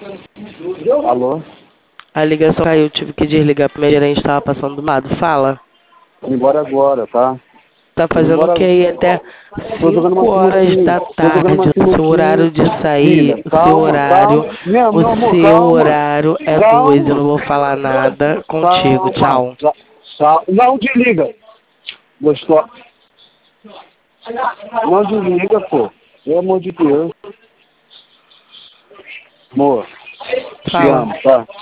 Alô? A ligação caiu, tive que desligar porque minha gerente estava passando do lado. Fala. Vou embora agora, tá? Tá Vou fazendo o embora. que aí até Tô jogando 5 uma horas sinuquinha. da Tô jogando tarde? uma O seu sinuquinha. horário de sair, Filha, calma, calma. Meu amor, o seu calma. horário é 2. Eu Calma. não vou falar nada contigo. Calma. Tchau. Não desliga. Gostou? Não desliga, pô. Pelo amor de Deus. Amor, te Fala. amo, tá?